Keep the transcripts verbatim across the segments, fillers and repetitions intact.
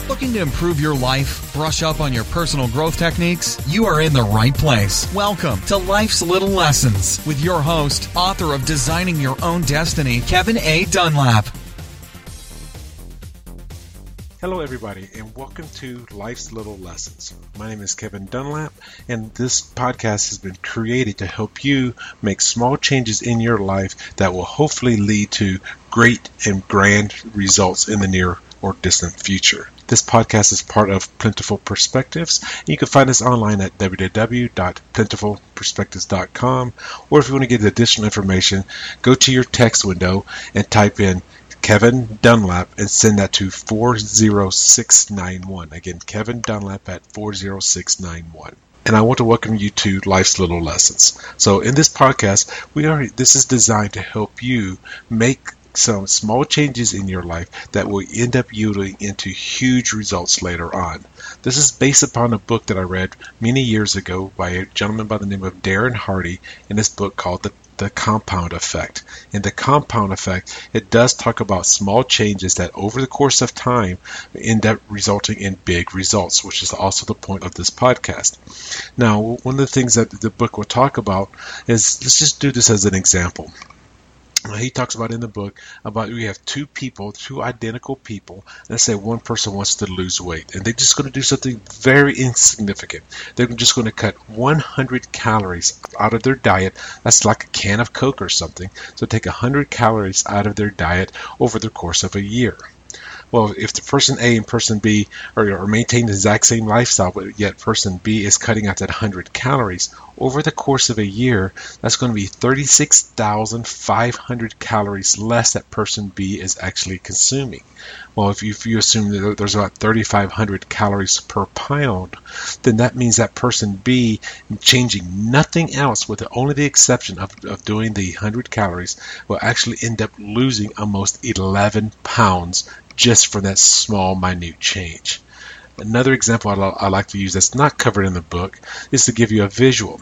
Looking to improve your life, brush up on your personal growth techniques? You are in the right place. Welcome to Life's Little Lessons with your host, author of Designing Your Own Destiny, Kevin A. Dunlap. Hello everybody, and welcome to Life's Little Lessons. My name is Kevin Dunlap, and this podcast has been created to help you make small changes in your life that will hopefully lead to great and grand results in the near or distant future. This podcast is part of Plentiful Perspectives. You can find us online at w w w dot plentiful perspectives dot com, or if you want to get additional information, go to your text window and type in Kevin Dunlap and send that to four zero six nine one. Again, Kevin Dunlap at four zero six nine one. And I want to welcome you to Life's Little Lessons. So in this podcast, we are this is designed to help you make some small changes in your life that will end up yielding into huge results later on. This is based upon a book that I read many years ago by a gentleman by the name of Darren Hardy in this book called The The Compound Effect. In The Compound Effect, it does talk about small changes that over the course of time end up resulting in big results, which is also the point of this podcast. Now, one of the things that the book will talk about is, let's just do this as an example. He talks about in the book about we have two people, two identical people. Let's say one person wants to lose weight, and they're just going to do something very insignificant. They're just going to cut one hundred calories out of their diet. That's like a can of Coke or something. So take one hundred calories out of their diet over the course of a year. Well, if the person A and person B are, are maintaining the exact same lifestyle, but yet person B is cutting out that one hundred calories, over the course of a year, that's going to be thirty-six thousand five hundred calories less that person B is actually consuming. Well, if you, if you assume that there's about thirty-five hundred calories per pound, then that means that person B, changing nothing else with only the exception of, of doing the one hundred calories, will actually end up losing almost eleven pounds just for that small, minute change. Another example I, I like to use that's not covered in the book is to give you a visual.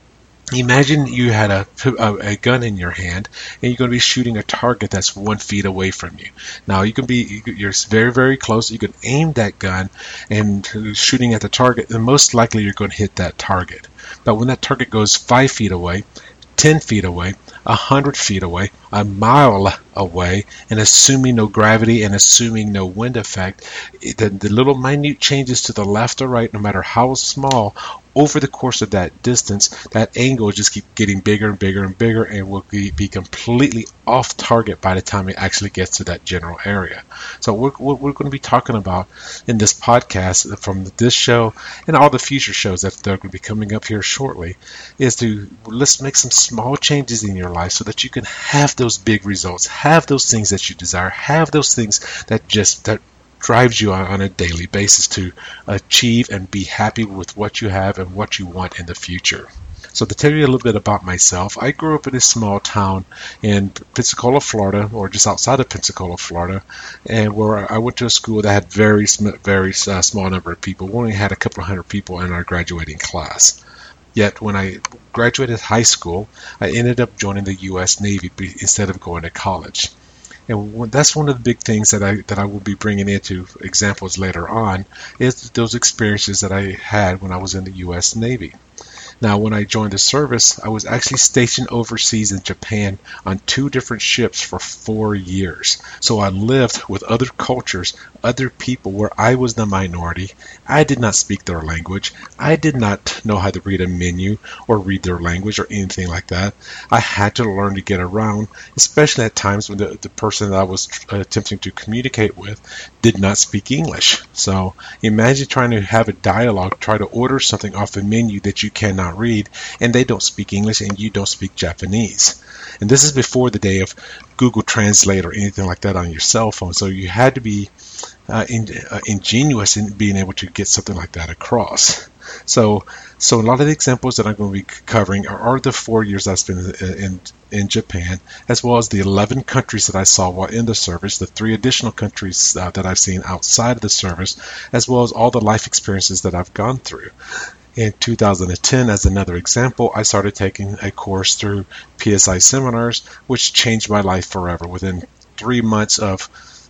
Imagine you had a, a, a gun in your hand and you're going to be shooting a target that's one feet away from you. Now you can be, you're very, very close. You can aim that gun and shooting at the target, and most likely you're going to hit that target. But when that target goes five feet away, ten feet away, a hundred feet away, a mile away, and assuming no gravity and assuming no wind effect, the, the little minute changes to the left or right, no matter how small, over the course of that distance, that angle just keep getting bigger and bigger and bigger, and will be, be completely off target by the time it actually gets to that general area. So what we're, we're going to be talking about in this podcast from this show and all the future shows that they're going to be coming up here shortly is to let's make some small changes in your life so that you can have those big results, have those things that you desire, have those things that just that drives you on, on a daily basis to achieve and be happy with what you have and what you want in the future. So to tell you a little bit about myself, I grew up in a small town in Pensacola, Florida, or just outside of Pensacola, Florida, and where I went to a school that had very, very uh, small number of people. We only had a couple of hundred people in our graduating class. Yet when I graduated high school, I ended up joining the U S Navy instead of going to college. And that's one of the big things that I that I will be bringing into examples later on is those experiences that I had when I was in the U S Navy. Now, when I joined the service, I was actually stationed overseas in Japan on two different ships for four years. So I lived with other cultures, other people where I was the minority. I did not speak their language. I did not know how to read a menu or read their language or anything like that. I had to learn to get around, especially at times when the, the person that I was attempting to communicate with did not speak English. So imagine trying to have a dialogue, try to order something off a menu that you cannot read, and they don't speak English and you don't speak Japanese. And this is before the day of Google Translate or anything like that on your cell phone. So you had to be uh, in, uh, ingenious in being able to get something like that across. So, so a lot of the examples that I'm going to be covering are, are the four years I spent in, in in Japan, as well as the eleven countries that I saw while in the service, the three additional countries uh, that I've seen outside of the service, as well as all the life experiences that I've gone through. In two thousand ten, as another example, I started taking a course through P S I Seminars, which changed my life forever. Within three months of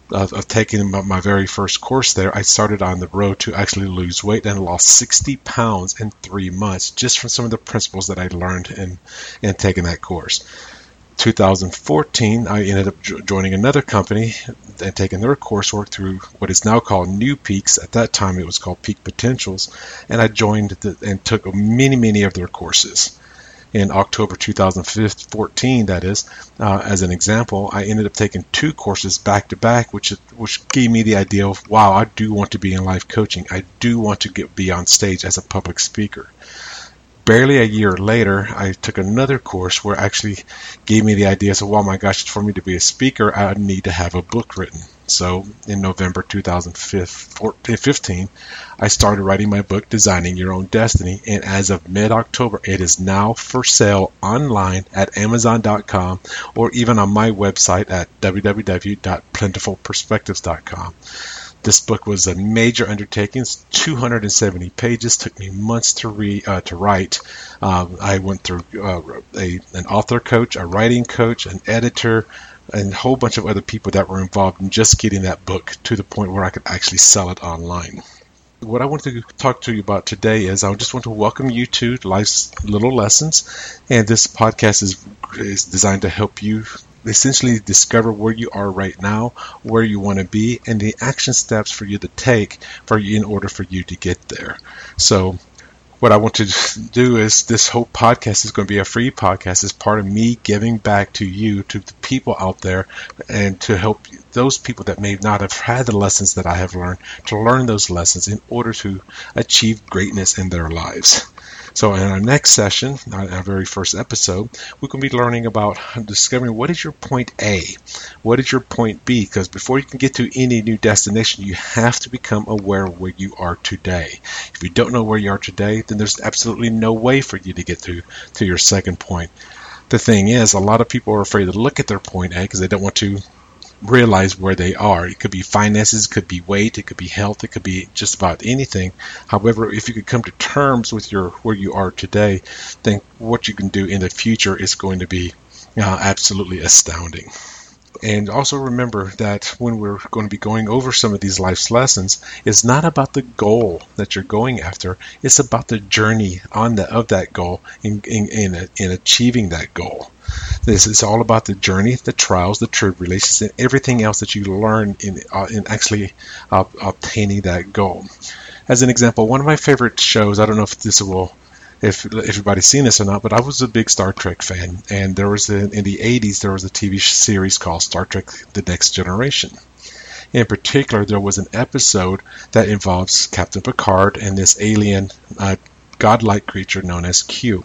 of, of taking my, my very first course there, I started on the road to actually lose weight and lost sixty pounds in three months just from some of the principles that I learned in, in taking that course. two thousand fourteen, I ended up jo- joining another company and taking their coursework through what is now called New Peaks. At that time, it was called Peak Potentials, and I joined the, and took many, many of their courses. In October two thousand fourteen, that is, uh, as an example, I ended up taking two courses back to back, which which gave me the idea of, wow, I do want to be in life coaching. I do want to get be on stage as a public speaker. Barely a year later, I took another course where it actually gave me the idea, so, well, my gosh, for me to be a speaker, I need to have a book written. So in November two thousand fifteen, I started writing my book, Designing Your Own Destiny, and as of mid-October, it is now for sale online at amazon dot com or even on my website at w w w dot plentiful perspectives dot com. This book was a major undertaking. It's two hundred seventy pages. Took me months to read, uh, to write. Um, I went through uh, a, an author coach, a writing coach, an editor, and a whole bunch of other people that were involved in just getting that book to the point where I could actually sell it online. What I want to talk to you about today is I just want to welcome you to Life's Little Lessons, and this podcast is is designed to help you essentially discover where you are right now, where you want to be, and the action steps for you to take for you in order for you to get there. So what I want to do is this whole podcast is going to be a free podcast. It's part of me giving back to you, to the people out there, and to help those people that may not have had the lessons that I have learned to learn those lessons in order to achieve greatness in their lives. So in our next session, our very first episode, we're going to be learning about discovering what is your point A, what is your point B, because before you can get to any new destination, you have to become aware of where you are today. If you don't know where you are today, then there's absolutely no way for you to get to, to your second point. The thing is, a lot of people are afraid to look at their point A because they don't want to realize where they are. It could be finances, it could be weight, it could be health, it could be just about anything. However, if you could come to terms with your where you are today, then what you can do in the future is going to be uh, absolutely astounding. And also remember that when we're going to be going over some of these life's lessons, it's not about the goal that you're going after. It's about the journey on the of that goal in in in, in achieving that goal. This is all about the journey, the trials, the tribulations, and everything else that you learn in uh, in actually uh, obtaining that goal. As an example, one of my favorite shows, I don't know if this will, if everybody's seen this or not, but I was a big Star Trek fan, and there was a, in the eighties there was a T V series called Star Trek: The Next Generation. In particular, there was an episode that involves Captain Picard and this alien uh, godlike creature known as Q.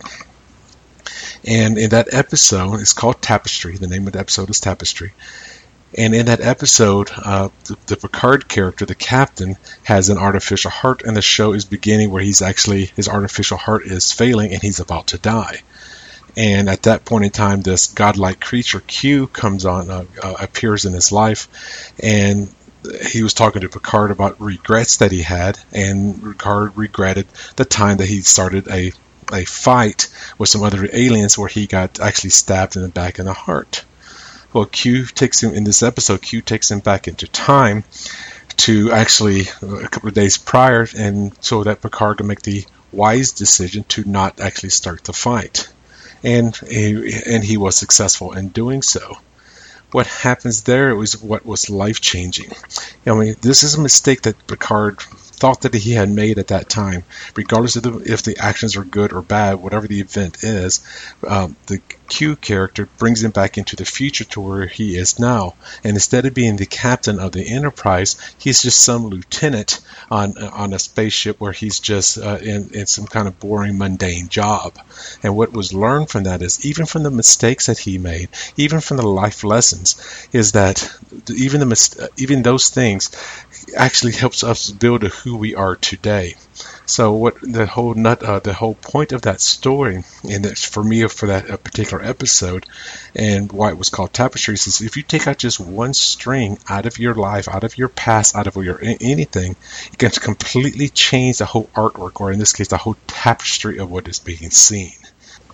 And in that episode, it's called Tapestry. The name of the episode is Tapestry. And in that episode, uh, the, the Picard character, the captain, has an artificial heart, and the show is beginning where he's actually, his artificial heart is failing and he's about to die. And at that point in time, this godlike creature, Q, comes on, uh, uh, appears in his life, and he was talking to Picard about regrets that he had, and Picard regretted the time that he started a a fight with some other aliens where he got actually stabbed in the back in the heart. Well, Q takes him, in this episode, Q takes him back into time to actually a couple of days prior, and so that Picard can make the wise decision to not actually start the fight. And he, and he was successful in doing so. What happens there was what was life-changing. I mean, this is a mistake that Picard thought that he had made at that time, regardless of the, if the actions are good or bad, whatever the event is. Um, the Q character brings him back into the future to where he is now, and instead of being the captain of the Enterprise, he's just some lieutenant on on a spaceship where he's just uh, in, in some kind of boring, mundane job. And what was learned from that is, even from the mistakes that he made, even from the life lessons, is that even the mis- even those things actually helps us build who we are today. So what the whole nut, uh, the whole point of that story, and that's for me for that uh, particular episode, and why it was called Tapestries, is if you take out just one string out of your life, out of your past, out of your anything, it can completely change the whole artwork, or in this case, the whole tapestry of what is being seen.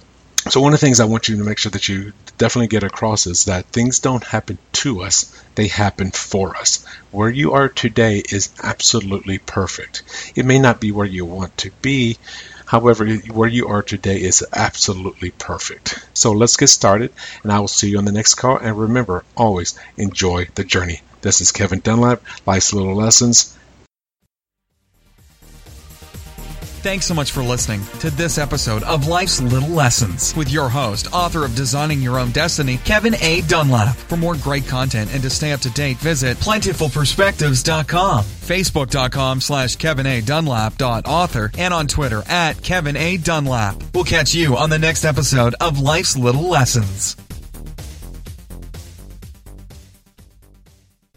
So one of the things I want you to make sure that you definitely get across is that things don't happen to us, they happen for us. Where you are today is absolutely perfect. It may not be where you want to be, however, where you are today is absolutely perfect. So let's get started, and I will see you on the next call. And remember, always enjoy the journey. This is Kevin Dunlap, Life's Little Lessons. Thanks so much for listening to this episode of Life's Little Lessons with your host, author of Designing Your Own Destiny, Kevin A. Dunlap. For more great content and to stay up to date, visit plentiful perspectives dot com, facebook.com slash Kevin A. Dunlap dot author, and on Twitter at Kevin A. Dunlap. We'll catch you on the next episode of Life's Little Lessons.